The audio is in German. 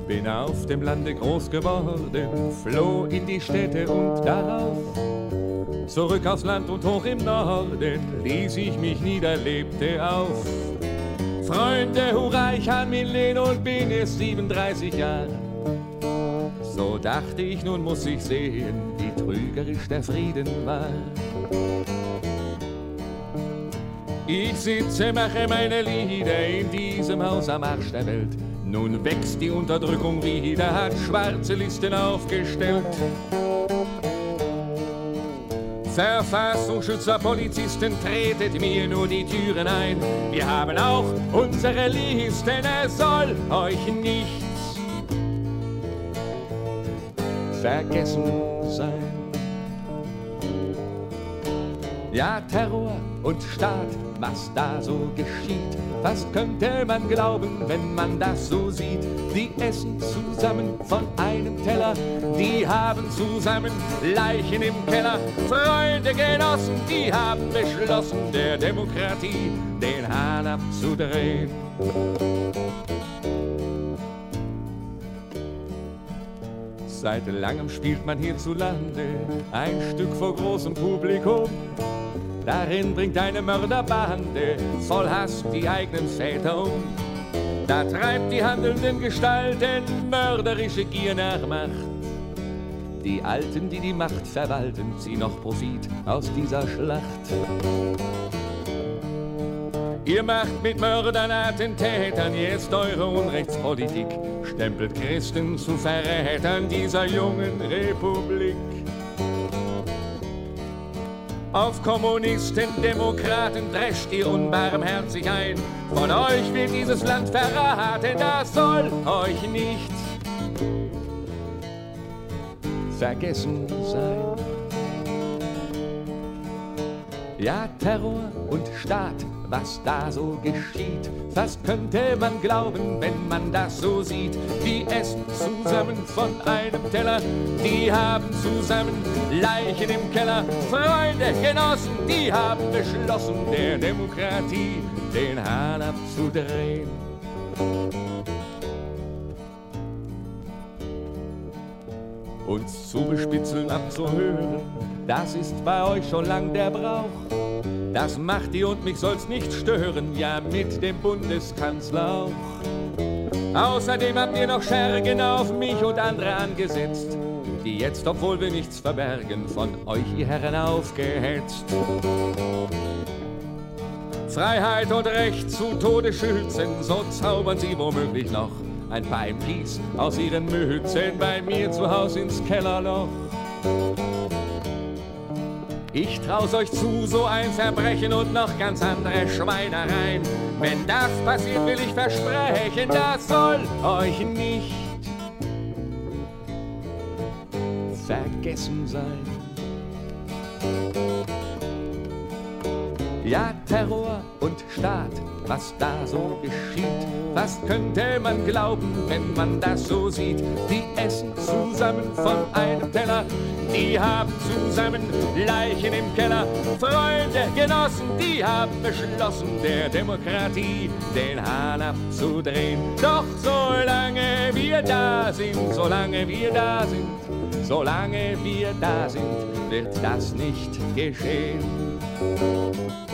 Bin auf dem Lande groß geworden, floh in die Städte und darauf zurück aufs Land und hoch im Norden ließ ich mich nieder, lebte auf. Freunde, hurra, ich han min Lehn und bin erst 37 Jahre. So dachte ich, nun muss ich sehen, wie trügerisch der Frieden war. Ich sitze, mache meine Lieder in diesem Haus am Arsch der Welt. Nun wächst die Unterdrückung wieder, hat schwarze Listen aufgestellt. Verfassungsschützer, Polizisten, tretet mir nur die Türen ein. Wir haben auch unsere Listen, es soll euch nichts vergessen sein. Ja, Terror und Staat, was da so geschieht, fast könnte man glauben, wenn man das so sieht. Die essen zusammen von einem Teller, die haben zusammen Leichen im Keller. Freunde, Genossen, die haben beschlossen, der Demokratie den Hahn abzudrehen. Seit langem spielt man hierzulande ein Stück vor großem Publikum. Darin bringt eine Mörderbande voll Hass die eigenen Väter um. Da treibt die handelnden Gestalten mörderische Gier nach Macht. Die Alten, die die Macht verwalten, ziehen noch Profit aus dieser Schlacht. Ihr macht mit Mördern, Attentätern jetzt eure Unrechtspolitik, stempelt Christen zu Verrätern dieser jungen Republik. Auf Kommunisten, Demokraten drescht ihr unbarmherzig ein. Von euch wird dieses Land verraten, das soll euch nicht vergessen sein. Ja, Terror und Staat, was da so geschieht, fast könnte man glauben, wenn man das so sieht. Die essen zusammen von einem Teller, die haben zusammen Leichen im Keller. Freunde, Genossen, die haben beschlossen, der Demokratie den Hahn abzudrehen. Uns zu bespitzeln, abzuhören, das ist bei euch schon lang der Brauch. Das macht ihr und mich soll's nicht stören, ja mit dem Bundeskanzler auch. Außerdem habt ihr noch Schergen auf mich und andere angesetzt, die jetzt, obwohl wir nichts verbergen, von euch, ihr Herren, aufgehetzt. Freiheit und Recht zu Tode schützen, so zaubern sie womöglich noch ein paar MPs aus ihren Mützen bei mir zu Haus ins Kellerloch. Ich trau's euch zu, so ein Verbrechen und noch ganz andere Schweinereien. Wenn das passiert, will ich versprechen, das soll euch nicht vergessen sein. Ja, Terror und Staat, was da so geschieht, was könnte man glauben, wenn man das so sieht. Die essen zusammen von einem Teller, die haben zusammen Leichen im Keller. Freunde, Genossen, die haben beschlossen, der Demokratie den Hahn abzudrehen. Doch solange wir da sind, solange wir da sind, solange wir da sind, wird das nicht geschehen.